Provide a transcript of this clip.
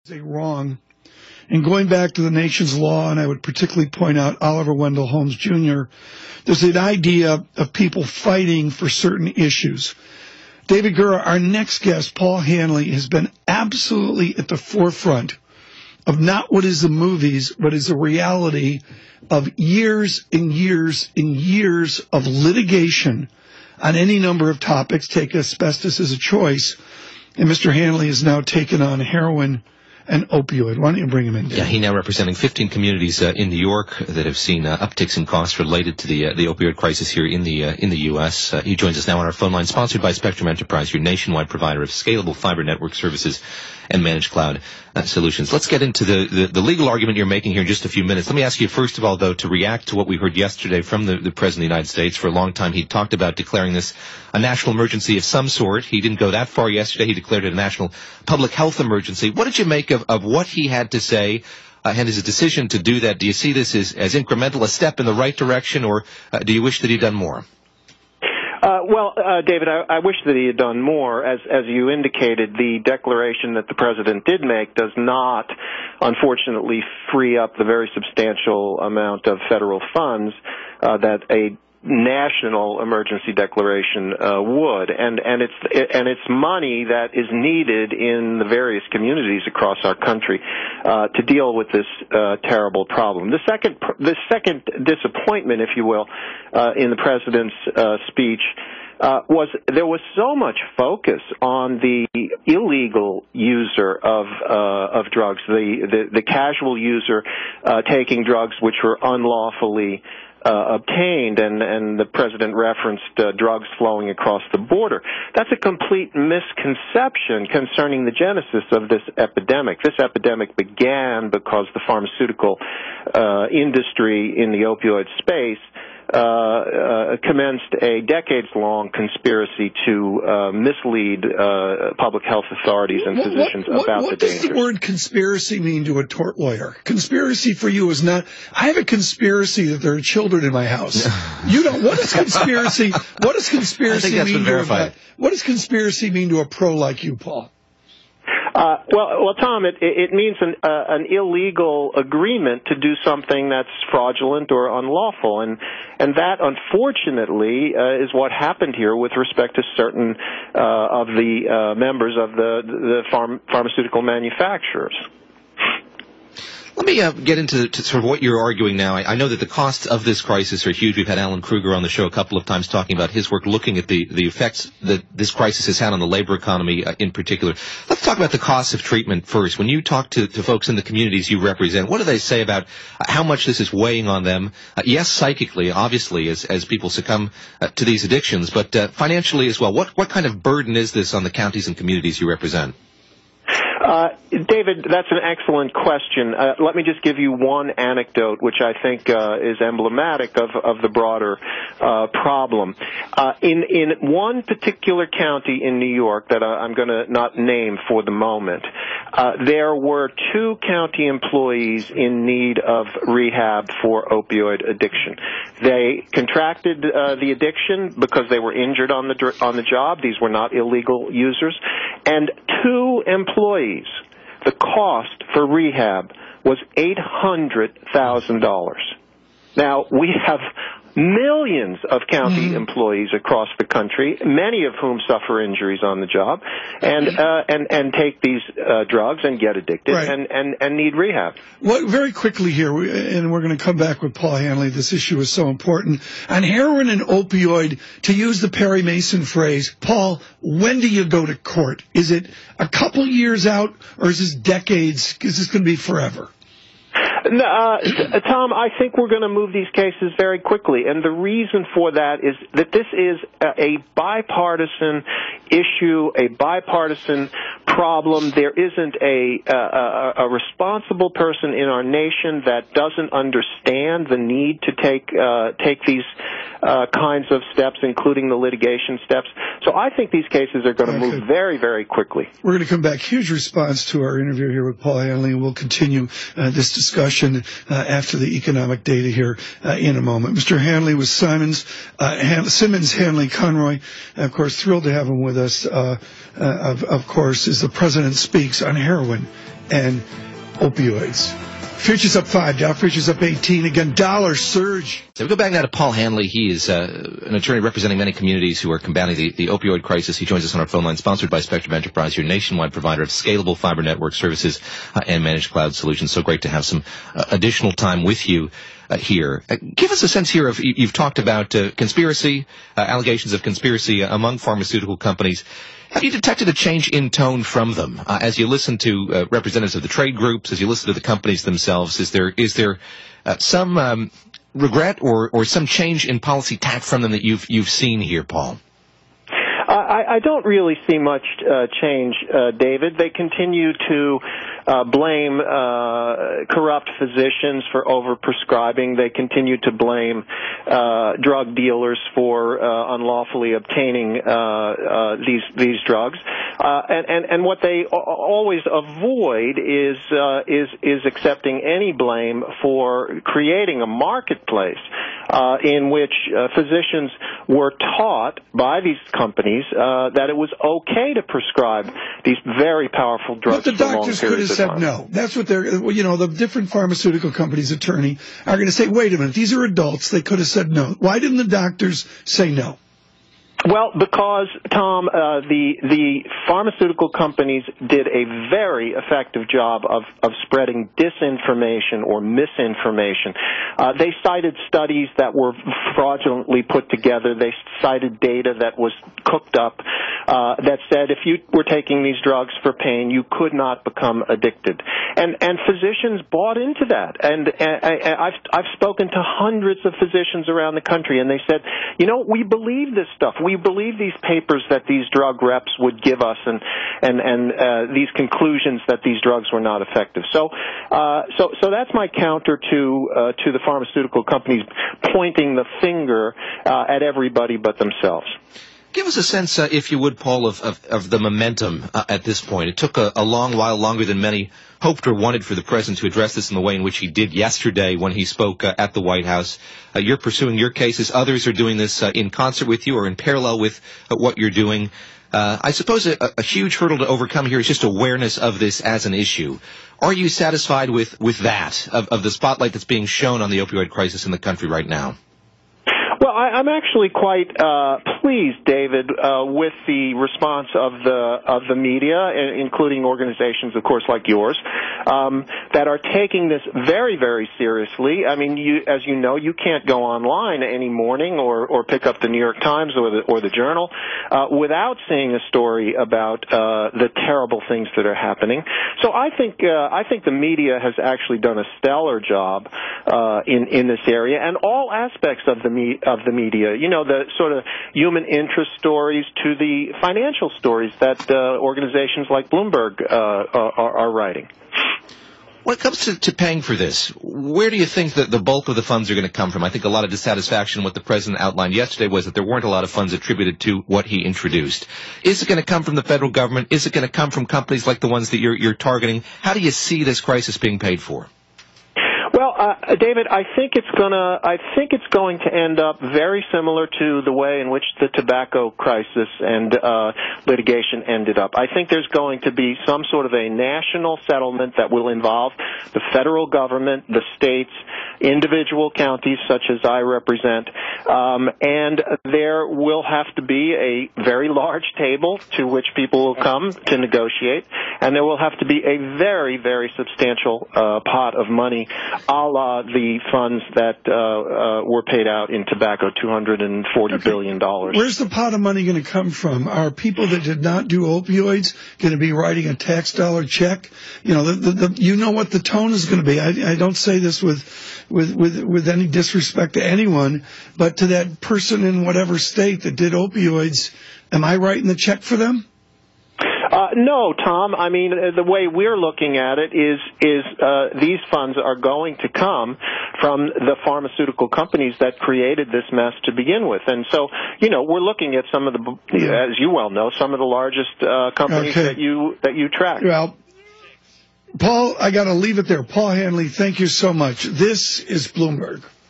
wrong. And going back to the nation's law, and I would particularly point out Oliver Wendell Holmes Jr., there's an idea of people fighting for certain issues. David Gura, our next guest, Paul Hanley, has been absolutely at the forefront of not what is the movies, but is the reality of years and years and years of litigation on any number of topics. Take asbestos as a choice. And Mr. Hanley has now taken on heroin and opioid. Why don't you bring him in, Dave? Yeah, he now representing 15 communities in New York that have seen upticks in costs related to the opioid crisis here in the U.S. He joins us now on our phone line, sponsored by Spectrum Enterprise, your nationwide provider of scalable fiber network services and managed cloud solutions. Let's get into the legal argument you're making here in just a few minutes. Let me ask you, first of all, though, to react to what we heard yesterday from the President of the United States. For a long time, he talked about declaring this a national emergency of some sort. He didn't go that far yesterday. He declared it a national public health emergency. What did you make of what he had to say and his decision to do that? Do you see this as incremental, a step in the right direction, or do you wish that he'd done more? David, I wish that he had done more. As you indicated, the declaration that the President did make does not, unfortunately, free up the very substantial amount of federal funds that a national emergency declaration would, and it's money that is needed in the various communities across our country to deal with this terrible problem. The second disappointment, if you will, in the President's speech was there was so much focus on the illegal user of drugs, the casual user taking drugs which were unlawfully obtained, and the President referenced drugs flowing across the border. That's a complete misconception concerning the genesis of this epidemic. This epidemic began because the pharmaceutical industry in the opioid space commenced a decades-long conspiracy to mislead public health authorities and physicians about the dangers. What does the word conspiracy mean to a tort lawyer? Conspiracy for you is not, I have a conspiracy that there are children in my house. You don't. What does conspiracy, what does conspiracy mean to what does conspiracy mean to a pro like you, Paul? Tom, it means an illegal agreement to do something that's fraudulent or unlawful, and that, unfortunately, is what happened here with respect to certain of the members of the pharmaceutical manufacturers. Let me get into sort of what you're arguing now. I know that the costs of this crisis are huge. We've had Alan Kruger on the show a couple of times talking about his work looking at the effects that this crisis has had on the labor economy in particular. Let's talk about the costs of treatment first. When you talk to folks in the communities you represent, what do they say about how much this is weighing on them? Yes, psychically, obviously, as people succumb to these addictions, but financially as well. What kind of burden is this on the counties and communities you represent? David, that's an excellent question. Let me just give you one anecdote, which I think is emblematic of the broader problem. In one particular county in New York that I'm going to not name for the moment, there were 2 county employees in need of rehab for opioid addiction. They contracted the addiction because they were injured on the job. These were not illegal users. And 2 employees, the cost for rehab was $800,000. Now, we have millions of county employees across the country, many of whom suffer injuries on the job, and take these drugs and get addicted, right, and need rehab. Well, very quickly here, and we're going to come back with Paul Hanley. This issue is so important. On heroin and opioid, to use the Perry Mason phrase, Paul, when do you go to court? Is it a couple years out, or is this decades? Is this going to be forever? Tom, I think we're going to move these cases very quickly, and the reason for that is that this is a bipartisan issue, a bipartisan problem. There isn't a responsible person in our nation that doesn't understand the need to take these kinds of steps, including the litigation steps. So I think these cases are going to move very, very quickly. We're going to come back. Huge response to our interview here with Paul Hanley, and we'll continue this discussion after the economic data here in a moment. Mr. Hanley with Simmons, Hanley, Conroy. Of course, thrilled to have him with us. Of course, as the President speaks on heroin and opioids. Futures up 5, Dow futures up 18. Again, dollar surge. So we go back now to Paul Hanley. He is an attorney representing many communities who are combating the opioid crisis. He joins us on our phone line, sponsored by Spectrum Enterprise, your nationwide provider of scalable fiber network services and managed cloud solutions. So great to have some additional time with you here. Give us a sense here of, you've talked about conspiracy, allegations of conspiracy among pharmaceutical companies. Have you detected a change in tone from them as you listen to representatives of the trade groups, as you listen to the companies themselves? Is there some regret or some change in policy tack from them that you've seen here, Paul? I don't really see much change, David. They continue to blame corrupt physicians for overprescribing. They continue to blame drug dealers for unlawfully obtaining these drugs. And what they always avoid is accepting any blame for creating a marketplace in which physicians were taught by these companies that it was okay to prescribe these very powerful drugs. But the doctors could have said no. That's what they're, the different pharmaceutical companies' attorney are going to say, wait a minute, these are adults. They could have said no. Why didn't the doctors say no? Well, because, Tom, the pharmaceutical companies did a very effective job of spreading disinformation or misinformation. They cited studies that were fraudulently put together. They cited data that was cooked up that said if you were taking these drugs for pain, you could not become addicted. And physicians bought into that. And I've spoken to hundreds of physicians around the country, and they said, we believe this stuff. We believe these papers that these drug reps would give us, and these conclusions that these drugs were not effective. So that's my counter to the pharmaceutical companies pointing the finger at everybody but themselves. Give us a sense, if you would, Paul, of the momentum at this point. It took a long while, longer than many hoped or wanted, for the president to address this in the way in which he did yesterday when he spoke at the White House. You're pursuing your cases. Others are doing this in concert with you or in parallel with what you're doing. I suppose a huge hurdle to overcome here is just awareness of this as an issue. Are you satisfied with that, of the spotlight that's being shown on the opioid crisis in the country right now? Well, I'm actually quite pleased, David, with the response of the media, including organizations, of course, like yours, that are taking this very, very seriously. I mean, as you know, you can't go online any morning or pick up the New York Times or the Journal without seeing a story about the terrible things that are happening. So I think the media has actually done a stellar job in this area, and all aspects of the media, the sort of human interest stories to the financial stories that organizations like Bloomberg are writing. When it comes to paying for this, where do you think that the bulk of the funds are going to come from? I think a lot of dissatisfaction with what the president outlined yesterday was that there weren't a lot of funds attributed to what he introduced. Is it going to come from the federal government? Is it going to come from companies like the ones that you're targeting? How do you see this crisis being paid for? Well, David, I think it's going to end up very similar to the way in which the tobacco crisis and litigation ended up. I think there's going to be some sort of a national settlement that will involve the federal government, the states, individual counties such as I represent, and there will have to be a very large table to which people will come to negotiate, and there will have to be a very, very substantial pot of money, a la the funds that were paid out in tobacco, $240 billion. Where's the pot of money going to come from? Are people that did not do opioids going to be writing a tax dollar check? You know what the tone is going to be. I don't say this with any disrespect to anyone, but to that person in whatever state that did opioids, am I writing the check for them? No, Tom. I mean, the way we're looking at it is these funds are going to come from the pharmaceutical companies that created this mess to begin with. And so, we're looking at some of the, as you well know, some of the largest companies that you track. Well, Paul, I got to leave it there. Paul Hanley, thank you so much. This is Bloomberg.